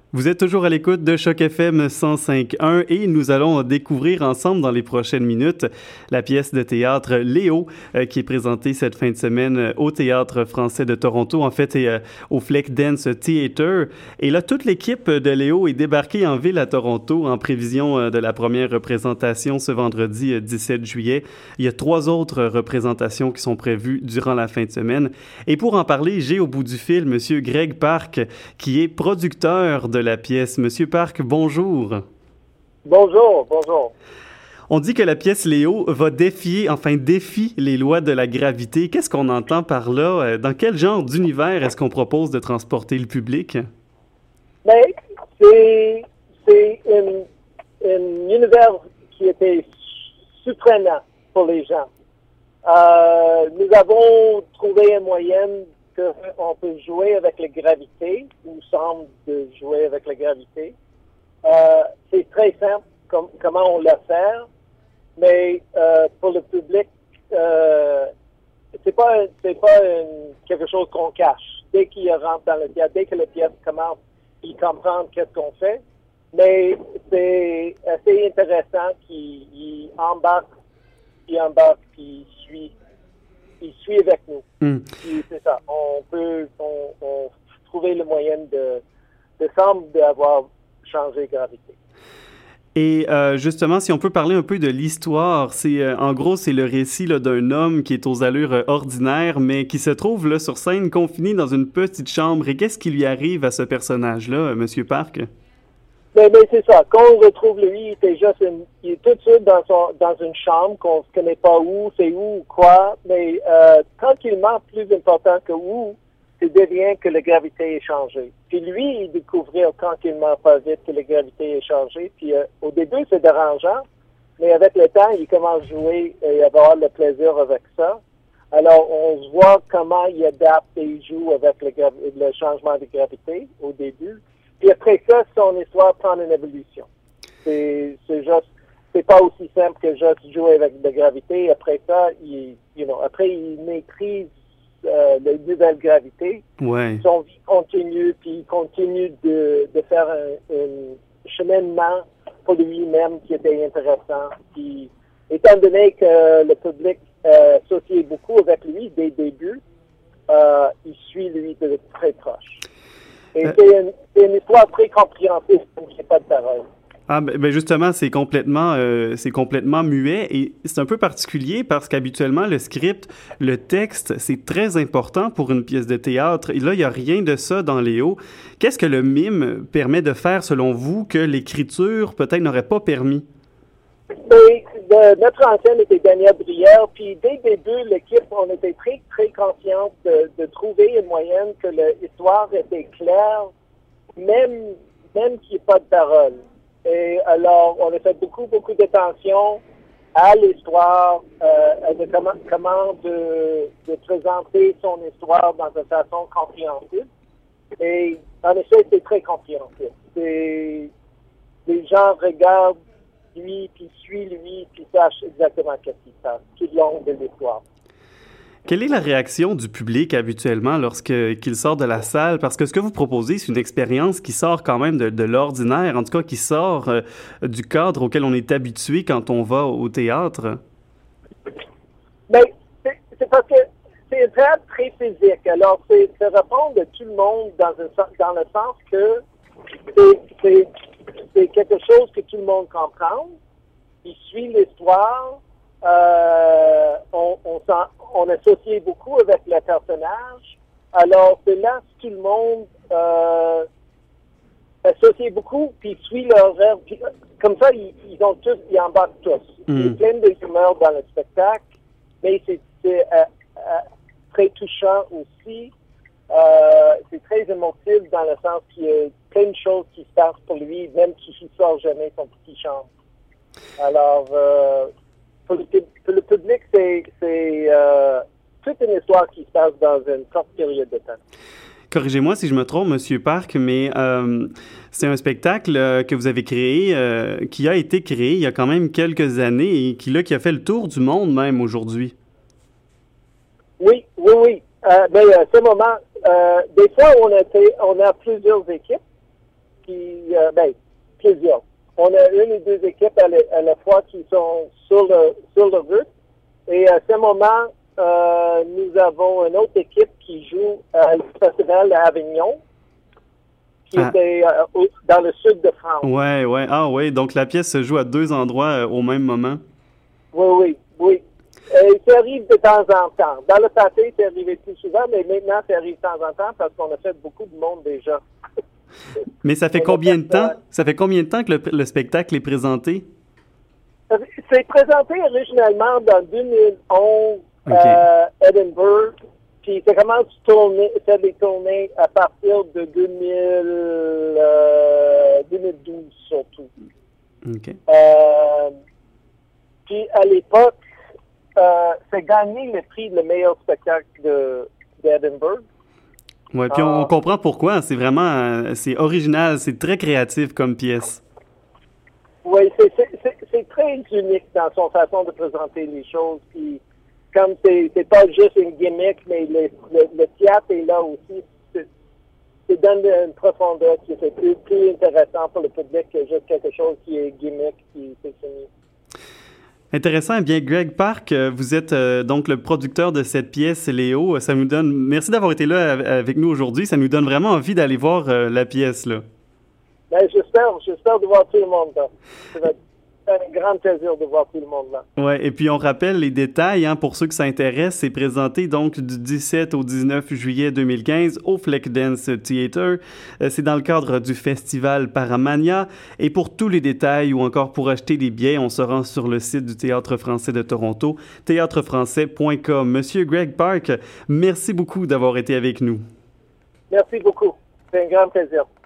Vous êtes toujours à l'écoute de Choc FM 105.1 et nous allons découvrir ensemble dans les prochaines minutes la pièce de théâtre Léo qui est présentée cette fin de semaine au Théâtre français de Toronto, en fait, et au Fleck Dance Theatre. Et là, toute l'équipe de Léo est débarquée en ville à Toronto en prévision de la première représentation ce vendredi 17 juillet. Il y a 3 autres représentations qui sont prévues durant la fin de semaine. Et pour en parler, j'ai au bout du fil Monsieur Greg Park, qui est producteur de la pièce. Monsieur Park, bonjour. Bonjour, bonjour. On dit que la pièce Léo défie les lois de la gravité. Qu'est-ce qu'on entend par là? Dans quel genre d'univers est-ce qu'on propose de transporter le public? Ben, c'est un univers qui était surprenant pour les gens. Nous avons trouvé un moyen qu'on peut jouer avec la gravité, ou semble de jouer avec la gravité. C'est très simple comment on l'a fait, mais pour le public, c'est pas quelque chose qu'on cache. Dès qu'il rentre dans le théâtre, dès que la pièce commence, il comprend qu'est-ce qu'on fait. Mais c'est assez intéressant qu'il embarque, puis il suit avec nous. Puis c'est ça. On peut trouver le moyen de semble d'avoir changé gravité. Et justement, si on peut parler un peu de l'histoire, en gros, c'est le récit là, d'un homme qui est aux allures ordinaires, mais qui se trouve là, sur scène confiné dans une petite chambre. Et qu'est-ce qui lui arrive à ce personnage-là, Monsieur Park? Ben, c'est ça. Quand on retrouve lui, il est tout seul dans une chambre qu'on ne connaît pas où, c'est où ou quoi, mais tranquillement, plus important que où, c'est devient que la gravité est changée. Puis lui, il découvrait tranquillement, pas vite, que la gravité est changée. Puis au début, c'est dérangeant, mais avec le temps, il commence à jouer et avoir le plaisir avec ça. Alors, on se voit comment il adapte et il joue avec le changement de gravité au début. Puis après ça, son histoire prend une évolution. C'est pas aussi simple que juste jouer avec la gravité. Après ça, après il maîtrise la nouvelle gravité. Ouais. Son vie continue, puis il continue de faire un cheminement pour lui-même qui était intéressant. Puis, étant donné que le public s'associait beaucoup avec lui dès le début, il suit lui de très proche. Et c'est une histoire très compréhensible, qui n'est pas de parole. Ah, ben justement, c'est complètement muet et c'est un peu particulier parce qu'habituellement, le script, le texte, c'est très important pour une pièce de théâtre. Et là, il n'y a rien de ça dans Léo. Qu'est-ce que le mime permet de faire, selon vous, que l'écriture, peut-être, n'aurait pas permis? Notre ancienne était Daniel Brière, puis dès le début, l'équipe, on était très, très consciente de trouver une moyenne que l'histoire était claire, même qu'il n'y ait pas de parole. Et alors, on a fait beaucoup, beaucoup d'attention à l'histoire, comment de présenter son histoire dans une façon compréhensible. Et en effet, c'est très compréhensible. Les gens regardent lui, puis suit lui, puis sache exactement ce qui se passe tout le long de l'histoire. Quelle est la réaction du public habituellement lorsqu'il sort de la salle? Parce que ce que vous proposez, c'est une expérience qui sort quand même de l'ordinaire, en tout cas qui sort du cadre auquel on est habitué quand on va au théâtre. Mais c'est parce que c'est un théâtre très physique. Alors, c'est répondre à tout le monde dans le sens que c'est quelque chose que tout le monde comprend. Il suit l'histoire. On associe beaucoup avec le personnage. Alors, c'est là que tout le monde associe beaucoup, puis suit leur rêve. Comme ça, ils embarquent tous. Il y a plein d'humeur dans le spectacle, mais c'est très touchant aussi. C'est très émotif dans le sens qu'il y a plein de choses qui se passent pour lui, même s'il ne sort jamais son petit chant. Alors, pour le public, c'est toute une histoire qui se passe dans une courte période de temps. Corrigez-moi si je me trompe, Monsieur Park, mais c'est un spectacle que vous avez créé, qui a été créé il y a quand même quelques années et qui a fait le tour du monde même aujourd'hui. Oui. Mais à ce moment, des fois, on a plusieurs équipes. plusieurs. On a une ou deux équipes à la fois qui sont sur le route. Et à ce moment, nous avons une autre équipe qui joue à le festival à Avignon, qui était dans le sud de France. Ouais. Ah oui, donc la pièce se joue à deux endroits au même moment. Oui. Et ça arrive de temps en temps. Dans le passé, c'est arrivé plus souvent, mais maintenant, ça arrive de temps en temps parce qu'on a fait beaucoup de monde déjà. Mais ça fait combien de temps? Ça fait combien de temps que le spectacle est présenté? C'est présenté originalement dans 2011 à Edinburgh, puis ça commence à faire des tournées à partir de 2012 surtout. OK. Puis à l'époque, c'est gagné le prix le meilleur spectacle d'Edinburgh. Oui, puis on comprend pourquoi. C'est vraiment, c'est original, c'est très créatif comme pièce. Oui, c'est très unique dans son façon de présenter les choses. Puis, comme c'est pas juste une gimmick, mais le théâtre est là aussi. C'est donne une profondeur qui est plus intéressant pour le public que juste quelque chose qui est gimmick, qui c'est fini. Intéressant. Eh bien, Greg Park, vous êtes donc le producteur de cette pièce, Léo. Ça nous donne... Merci d'avoir été là avec nous aujourd'hui. Ça nous donne vraiment envie d'aller voir la pièce, là. Ben, j'espère de voir tout le monde, là. Ça va être un grand plaisir de voir tout le monde, là. Oui, et puis on rappelle les détails, hein, pour ceux que ça intéresse. C'est présenté donc du 17 au 19 juillet 2015 au Fleck Dance Theatre. C'est dans le cadre du festival Paramania. Et pour tous les détails ou encore pour acheter des billets, on se rend sur le site du Théâtre français de Toronto, théâtrefrançais.com. Monsieur Greg Park, merci beaucoup d'avoir été avec nous. Merci beaucoup. C'est un grand plaisir.